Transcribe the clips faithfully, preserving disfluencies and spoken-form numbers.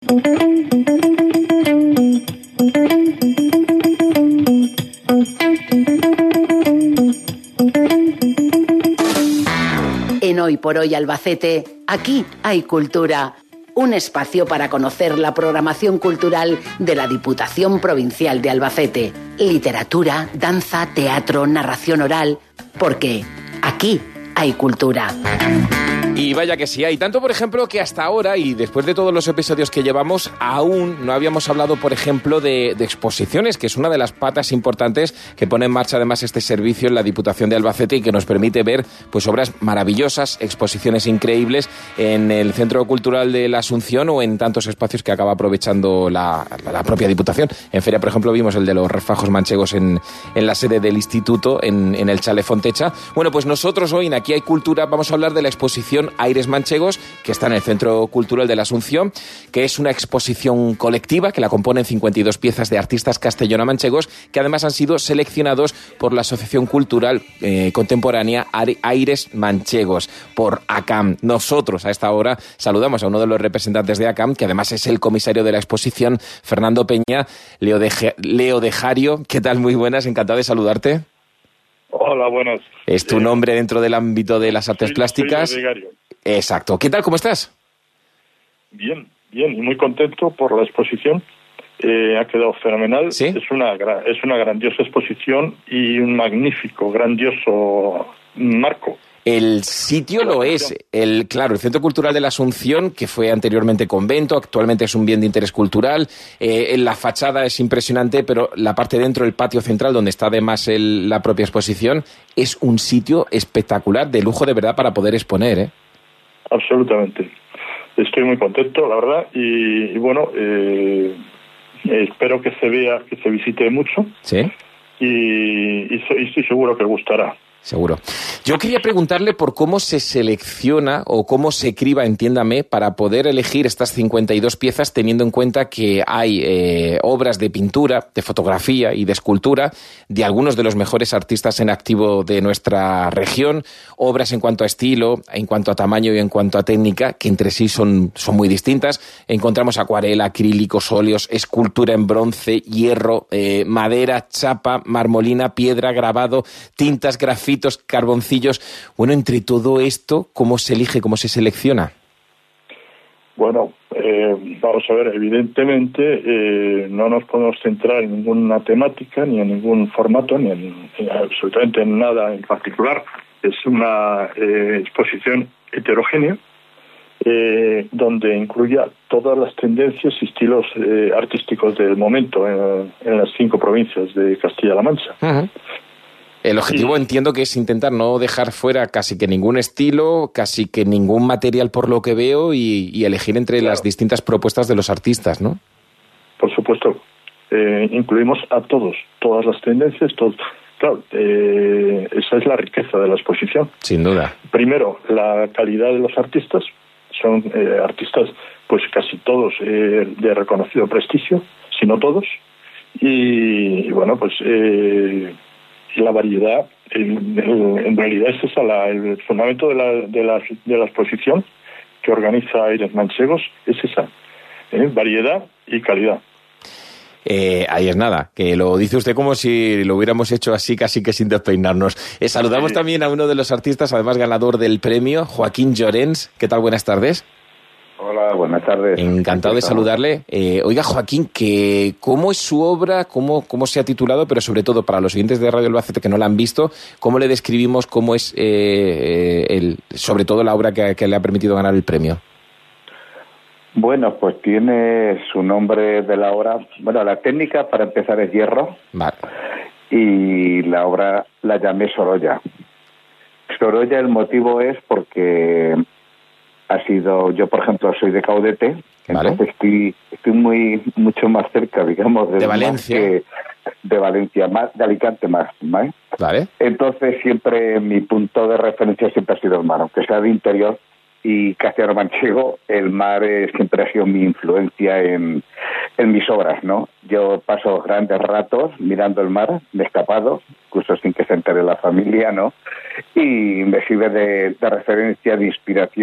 En Hoy por Hoy Albacete, aquí hay cultura. Un espacio para conocer la programación cultural de la Diputación Provincial de Albacete. Literatura, danza, teatro, narración oral. Porque aquí hay cultura. Y vaya que sí hay. Tanto, por ejemplo, que hasta ahora, y después de todos los episodios que llevamos, aún no habíamos hablado, por ejemplo, de, de exposiciones, que es una de las patas importantes que pone en marcha además este servicio en la Diputación de Albacete y que nos permite ver pues obras maravillosas, exposiciones increíbles en el Centro Cultural de la Asunción o en tantos espacios que acaba aprovechando la, la propia Diputación. En feria, por ejemplo, vimos el de los refajos manchegos en, en la sede del Instituto, en, en el Chalet Fontecha. Bueno, pues nosotros hoy en Aquí hay Cultura vamos a hablar de la exposición Aires Manchegos, que está en el Centro Cultural de la Asunción, que es una exposición colectiva que la componen cincuenta y dos piezas de artistas castellano-manchegos que además han sido seleccionados por la Asociación Cultural eh, Contemporánea Aires Manchegos, por ACAM. Nosotros a esta hora saludamos a uno de los representantes de ACAM, que además es el comisario de la exposición, Fernando Peña. Leo de, Leo de Jario, ¿qué tal? Muy buenas, encantado de saludarte. Hola, buenas. Es tu nombre dentro del ámbito de las artes soy, plásticas. Soy Gario. Exacto. ¿Qué tal? ¿Cómo estás? Bien, bien, y muy contento por la exposición. Eh, ha quedado fenomenal. ¿Sí? Es una es una grandiosa exposición y un magnífico, grandioso marco. El sitio lo es, el claro, el Centro Cultural de la Asunción, que fue anteriormente convento, actualmente es un bien de interés cultural. Eh, la fachada es impresionante, pero la parte dentro, el patio central, donde está además el, la propia exposición, es un sitio espectacular, de lujo de verdad para poder exponer, ¿eh? Absolutamente. Estoy muy contento, la verdad, y, y bueno, eh, espero que se vea, que se visite mucho. Sí. Y, y, soy, y estoy seguro que gustará. Seguro. Yo quería preguntarle por cómo se selecciona o cómo se criba, entiéndame, para poder elegir estas cincuenta y dos piezas, teniendo en cuenta que hay eh, obras de pintura, de fotografía y de escultura de algunos de los mejores artistas en activo de nuestra región, obras en cuanto a estilo, en cuanto a tamaño y en cuanto a técnica, que entre sí son, son muy distintas. Encontramos acuarela, acrílicos, óleos, escultura en bronce, hierro, eh, madera, chapa, marmolina, piedra, grabado, tintas, grafito, carboncillos. Bueno, entre todo esto, ¿cómo se elige, cómo se selecciona? Bueno, eh, vamos a ver, evidentemente eh, no nos podemos centrar en ninguna temática, ni en ningún formato, ni en, en absolutamente en nada en particular. Es una eh, exposición heterogénea, eh, donde incluya todas las tendencias y estilos eh, artísticos del momento en, en las cinco provincias de Castilla-La Mancha. Uh-huh. El objetivo sí. Entiendo que es intentar no dejar fuera casi que ningún estilo, casi que ningún material por lo que veo y, y elegir entre claro. las distintas propuestas de los artistas, ¿no? Por supuesto. Eh, incluimos a todos, todas las tendencias, todos. Claro, eh, esa es la riqueza de la exposición. Sin duda. Primero, la calidad de los artistas. Son eh, artistas, pues casi todos eh, de reconocido prestigio, si no todos. Y, y bueno, pues... Eh, la variedad, el, el, en realidad es esa la, el fundamento de la, de, la, de la exposición que organiza Aires Manchegos, es esa, ¿eh? Variedad y calidad. Eh, ahí es nada, que lo dice usted como si lo hubiéramos hecho así, casi que sin despeinarnos. Eh, saludamos sí. también a uno de los artistas, además ganador del premio, Joaquín Llorens. ¿Qué tal? Buenas tardes. Hola, buenas tardes. Encantado de saludarle. Eh, oiga, Joaquín, que ¿cómo es su obra? ¿Cómo, cómo se ha titulado? Pero sobre todo, para los oyentes de Radio Albacete que no la han visto, ¿cómo le describimos cómo es, eh, el, sobre todo, la obra que, que le ha permitido ganar el premio? Bueno, pues tiene su nombre de la obra. Bueno, la técnica, para empezar, es hierro. Vale. Y la obra la llamé Sorolla. Sorolla, el motivo es porque... Ha sido, yo por ejemplo soy de Caudete, vale. entonces estoy estoy muy mucho más cerca, digamos, de, de Valencia, que de Valencia, más de Alicante más, ¿vale? Vale. Entonces siempre mi punto de referencia siempre ha sido el mar, aunque sea de interior y castellano-manchego, el mar eh, siempre ha sido mi influencia en, en mis obras, ¿no? Yo paso grandes ratos mirando el mar, de escapado, incluso sin que se entere la familia, ¿no? Y me sirve de, de referencia, de inspiración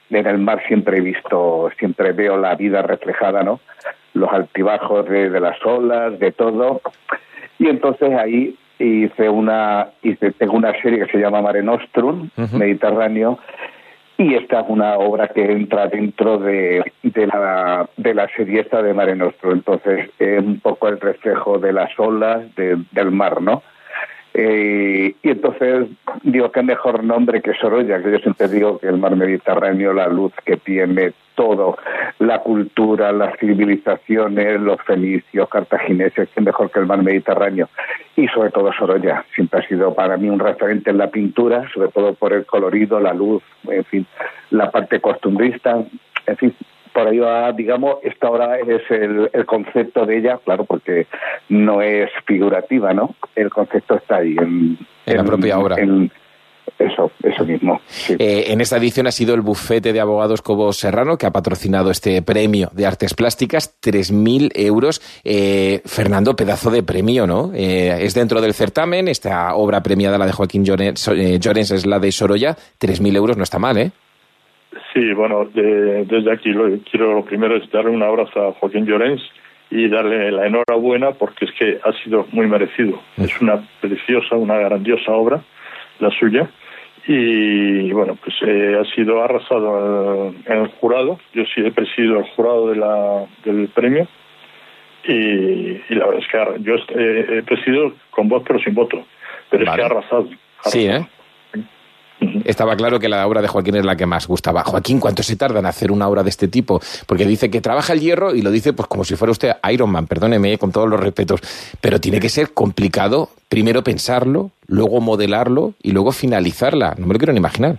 en el mar siempre he visto, siempre veo la vida reflejada, ¿no? Los altibajos de, de las olas, de todo. Y entonces ahí hice una, hice, tengo una serie que se llama Mare Nostrum, uh-huh. Mediterráneo, y esta es una obra que entra dentro de, de, la, de la serie esta de Mare Nostrum. Entonces es un poco el reflejo de las olas de, del mar, ¿no? Eh, y entonces digo, qué mejor nombre que Sorolla, que yo siempre digo que el mar Mediterráneo, la luz que tiene todo, la cultura, las civilizaciones, los fenicios, cartagineses, qué mejor que el mar Mediterráneo. Y sobre todo Sorolla, siempre ha sido para mí un referente en la pintura, sobre todo por el colorido, la luz, en fin, la parte costumbrista, en fin. Por ahí va, digamos, esta obra es el, el concepto de ella, claro, porque no es figurativa, ¿no? El concepto está ahí. En, en, en la propia obra. En, eso, eso mismo. Sí. Eh, en esta edición ha sido el bufete de abogados Cobos Serrano que ha patrocinado este premio de artes plásticas, tres mil euros. Eh, Fernando, pedazo de premio, ¿no? Eh, es dentro del certamen, esta obra premiada, la de Joaquín Llorens, eh, Llorens es la de Sorolla, tres mil euros no está mal, ¿eh? Sí, bueno, de, desde aquí lo quiero lo primero es darle un abrazo a Joaquín Llorens y darle la enhorabuena porque es que ha sido muy merecido. Mm. Es una preciosa, una grandiosa obra, la suya, y bueno, pues eh, ha sido arrasado en el jurado. Yo sí he presidido el jurado de la, del premio y, y la verdad es que yo he, he presidido con voz pero sin voto, pero vale. Es que ha arrasado. arrasado. Sí, ¿eh? Estaba claro que la obra de Joaquín es la que más gustaba. Joaquín, ¿cuánto se tarda en hacer una obra de este tipo? Porque dice que trabaja el hierro y lo dice pues como si fuera usted Iron Man, perdóneme, con todos los respetos, pero tiene que ser complicado primero pensarlo, luego modelarlo y luego finalizarla. No me lo quiero ni imaginar.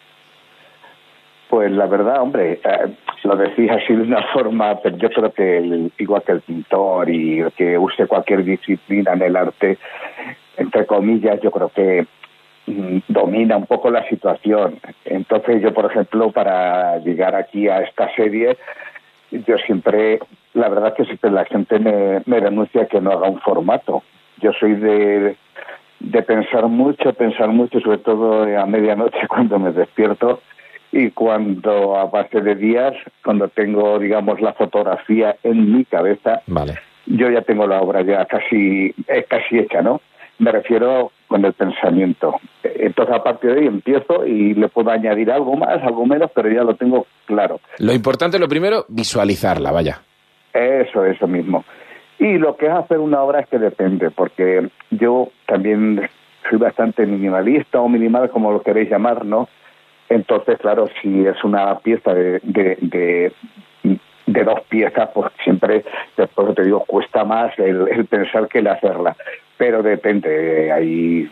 Pues la verdad, hombre, eh, lo decís así de una forma, pero yo creo que el, igual que el pintor y el que use cualquier disciplina en el arte, entre comillas, yo creo que domina un poco la situación. Entonces yo, por ejemplo, para llegar aquí a esta serie, yo siempre, la verdad que siempre la gente me, me denuncia que no haga un formato. Yo soy de, de pensar mucho, pensar mucho, sobre todo a medianoche cuando me despierto y cuando a base de días, cuando tengo, digamos, la fotografía en mi cabeza, vale. Yo ya tengo la obra ya casi, eh, casi hecha, ¿no? Me refiero con el pensamiento. Entonces, a partir de ahí empiezo y le puedo añadir algo más, algo menos, pero ya lo tengo claro. Lo importante, lo primero, visualizarla, vaya. Eso, eso mismo. Y lo que es hacer una obra es que depende, porque yo también soy bastante minimalista o minimal, como lo queréis llamar, ¿no? Entonces, claro, si es una pieza de, de, de, de dos piezas, pues siempre, después te digo, cuesta más el, el pensar que el hacerla. Pero depende, hay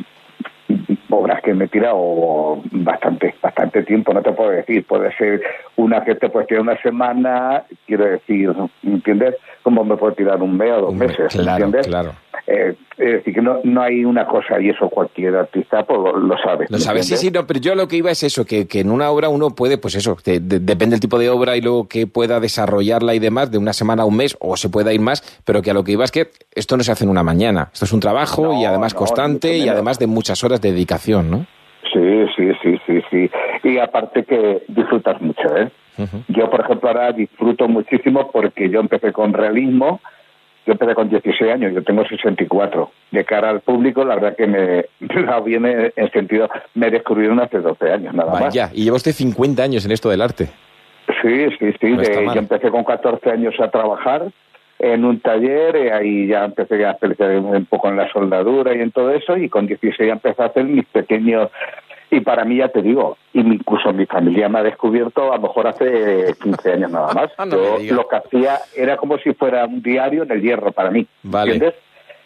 obras que me he tirado bastante, bastante tiempo, no te puedo decir, puede ser una que te puede tirar una semana, quiero decir, ¿entiendes? Como me puedo tirar un mes o dos meses, claro, ¿entiendes? Claro. Eh, es decir, que no, no hay una cosa, y eso cualquier artista pues, lo, lo sabe. Lo sabe, sí, sí, no, pero yo lo que iba es eso, que, que en una obra uno puede, pues eso, de, de, depende del tipo de obra y luego que pueda desarrollarla y demás, de una semana a un mes, o se pueda ir más, pero que a lo que iba es que esto no se hace en una mañana, esto es un trabajo no, y además no, constante y además de muchas horas de dedicación, ¿no? Sí, sí, sí, sí, sí. Y aparte que disfrutas mucho, ¿eh? Uh-huh. Yo, por ejemplo, ahora disfruto muchísimo porque yo empecé con realismo. Yo empecé con dieciséis años, yo tengo sesenta y cuatro. De cara al público, la verdad que me la viene en sentido, me descubrieron hace doce años, nada Vaya, más. Ya, y lleva usted cincuenta años en esto del arte. Sí, sí, sí. No de, yo empecé con catorce años a trabajar en un taller, y ahí ya empecé a especializarme un poco en la soldadura y en todo eso, y con dieciséis empecé a hacer mis pequeños... Y para mí, ya te digo, incluso mi familia me ha descubierto a lo mejor hace quince años nada más. Ah, no Yo lo que hacía era como si fuera un diario en el hierro para mí, vale. ¿entiendes?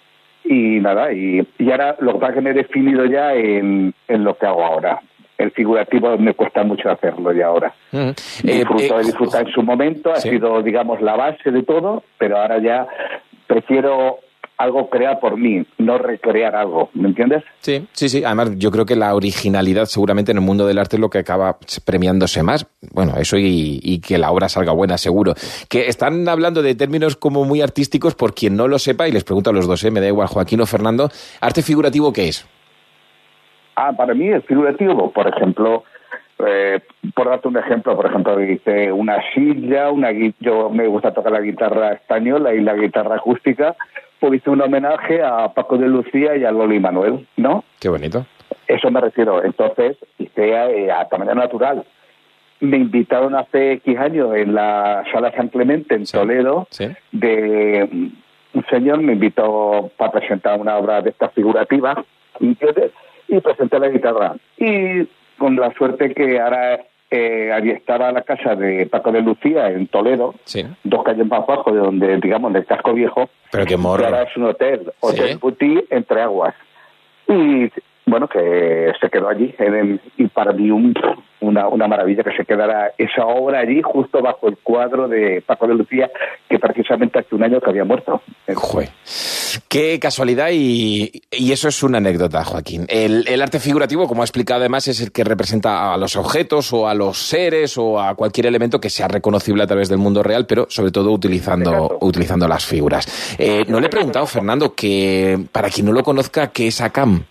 Y nada, y, y ahora lo que pasa es que me he definido ya en, en lo que hago ahora. El figurativo me cuesta mucho hacerlo ya ahora. Uh-huh. Disfruto, eh, eh, he disfrutado en su momento, ha ¿sí? sido, digamos, la base de todo, pero ahora ya prefiero... algo creado por mí, no recrear algo, ¿me entiendes? Sí, sí, sí. Además, yo creo que la originalidad seguramente en el mundo del arte es lo que acaba premiándose más. Bueno, eso y, y que la obra salga buena, seguro. Que están hablando de términos como muy artísticos, por quien no lo sepa, y les pregunto a los dos, ¿eh? Me da igual, Joaquín o Fernando, ¿arte figurativo qué es? Ah, para mí el figurativo, por ejemplo, Eh, por darte un ejemplo, por ejemplo, hice una silla, una yo me gusta tocar la guitarra española y la guitarra acústica, pues hice un homenaje a Paco de Lucía y a Loli Manuel, ¿no? Qué bonito. Eso me refiero. Entonces, hice eh, a tamaño natural. Me invitaron hace X años en la Sala San Clemente, en sí, Toledo, sí. de un señor me invitó para presentar una obra de estas figurativas y, y presenté la guitarra. Y con la suerte que ahora eh, allí estaba la casa de Paco de Lucía en Toledo, sí. dos calles más abajo de donde, digamos, del casco viejo. Pero qué morro. Y ahora es un hotel, Hotel ¿Sí? Boutique entre aguas. Y bueno, que se quedó allí en, y para mí un, una, una maravilla que se quedara esa obra allí justo bajo el cuadro de Paco de Lucía, que precisamente hace un año que había muerto. Jue. Qué casualidad y, y eso es una anécdota, Joaquín. El, el arte figurativo, como ha explicado además, es el que representa a los objetos o a los seres o a cualquier elemento que sea reconocible a través del mundo real, pero sobre todo utilizando, utilizando las figuras. Eh, no le he preguntado, Fernando, que para quien no lo conozca, ¿qué es A C A M?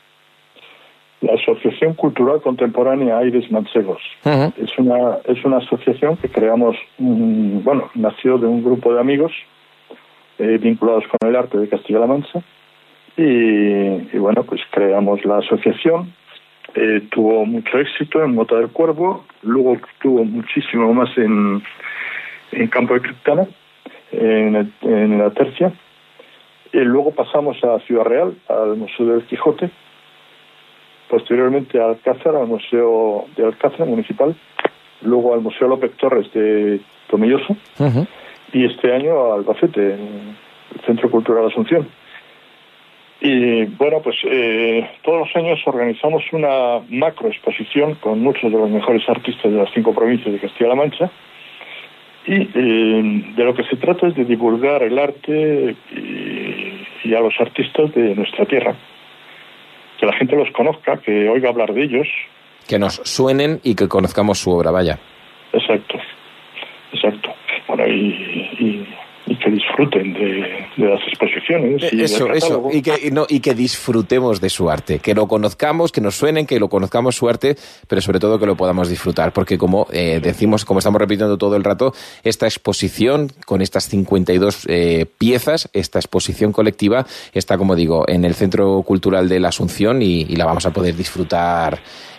La Asociación Cultural Contemporánea Aires Manchegos. Uh-huh. Es una es una asociación que creamos, um, bueno, nació de un grupo de amigos eh, vinculados con el arte de Castilla-La Mancha y, y bueno, pues creamos la asociación. Eh, tuvo mucho éxito en Mota del Cuervo, luego tuvo muchísimo más en, en Campo de Criptana, en, el, en la Tercia, y luego pasamos a Ciudad Real, al Museo del Quijote, posteriormente a Alcázar, al Museo de Alcázar Municipal, luego al Museo López Torres de Tomilloso, uh-huh. y este año a Albacete, en el Centro Cultural Asunción. Y bueno, pues eh, todos los años organizamos una macro exposición con muchos de los mejores artistas de las cinco provincias de Castilla-La Mancha, y eh, de lo que se trata es de divulgar el arte y, y a los artistas de nuestra tierra. Que la gente los conozca, que oiga hablar de ellos. Que nos suenen y que conozcamos su obra, vaya. Exacto, exacto. Bueno, y, y, y que disfruten de, de las exposiciones. Y eso, eso, y que, y, no, y que disfrutemos de su arte. Que lo conozcamos, que nos suenen, que lo conozcamos su arte, pero sobre todo que lo podamos disfrutar. Porque como eh, decimos, como estamos repitiendo todo el rato, esta exposición con estas cincuenta y dos eh, piezas, esta exposición colectiva, está, como digo, en el Centro Cultural de la Asunción y, y la vamos a poder disfrutar.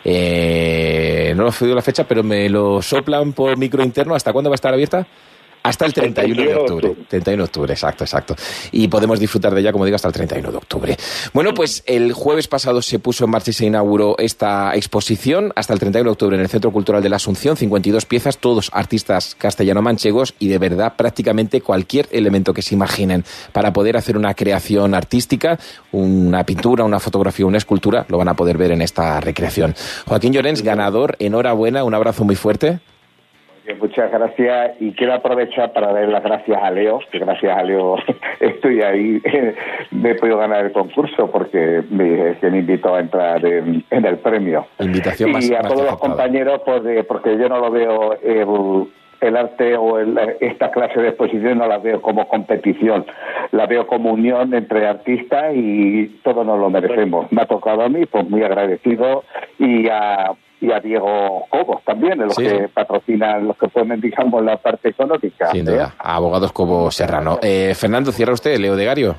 Eh, no lo he oído la fecha, pero me lo soplan por micro interno. ¿Hasta cuándo va a estar abierta? Hasta el treinta y uno de octubre. treinta y uno de octubre, exacto, exacto. Y podemos disfrutar de ella, como digo, hasta el treinta y uno de octubre. Bueno, pues el jueves pasado se puso en marcha y se inauguró esta exposición hasta el treinta y uno de octubre en el Centro Cultural de la Asunción, cincuenta y dos piezas, todos artistas castellano-manchegos y de verdad prácticamente cualquier elemento que se imaginen para poder hacer una creación artística, una pintura, una fotografía, una escultura, lo van a poder ver en esta recreación. Joaquín Llorens, ganador, enhorabuena, un abrazo muy fuerte. Muchas gracias y quiero aprovechar para dar las gracias a Leo, que gracias a Leo estoy ahí, me he podido ganar el concurso porque me, que me invitó a entrar en, en el premio. Invitación más, y a más todos los compañeros, pues, de, porque yo no lo veo el, el arte o el, esta clase de exposición no la veo como competición, la veo como unión entre artistas y todos nos lo merecemos. Me ha tocado a mí, pues muy agradecido, y a y a Diego Cobos también, los sí, que sí. patrocinan, los que ponen, digamos, la parte económica. Sin duda, ¿eh? A Abogados Cobo Serrano. Eh, Fernando, ¿cierra usted, Leo de Gario?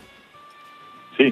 Sí.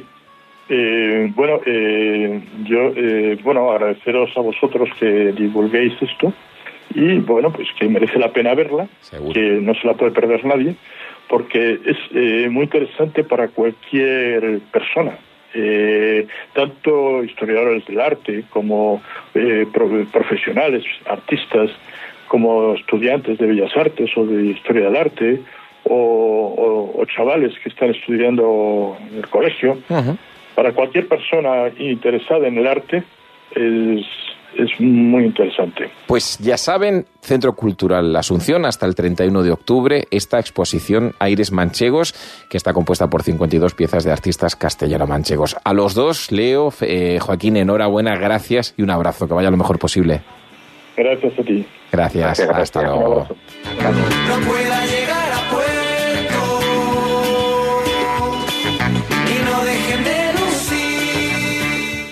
Eh, bueno, eh, yo, eh, bueno, agradeceros a vosotros que divulguéis esto y, bueno, pues que merece la pena verla, seguro, que no se la puede perder nadie, porque es eh, muy interesante para cualquier persona. Eh, tanto historiadores del arte como eh, pro, profesionales, artistas, como estudiantes de Bellas Artes o de Historia del Arte, o, o, o chavales que están estudiando en el colegio. Uh-huh. Para cualquier persona interesada en el arte es, es muy interesante. Pues ya saben, Centro Cultural La Asunción, hasta el treinta y uno de octubre, esta exposición Aires Manchegos, que está compuesta por cincuenta y dos piezas de artistas castellano-manchegos. A los dos, Leo, eh, Joaquín, enhorabuena, gracias y un abrazo, que vaya lo mejor posible. Gracias a ti. Gracias, gracias, hasta luego. Gracias.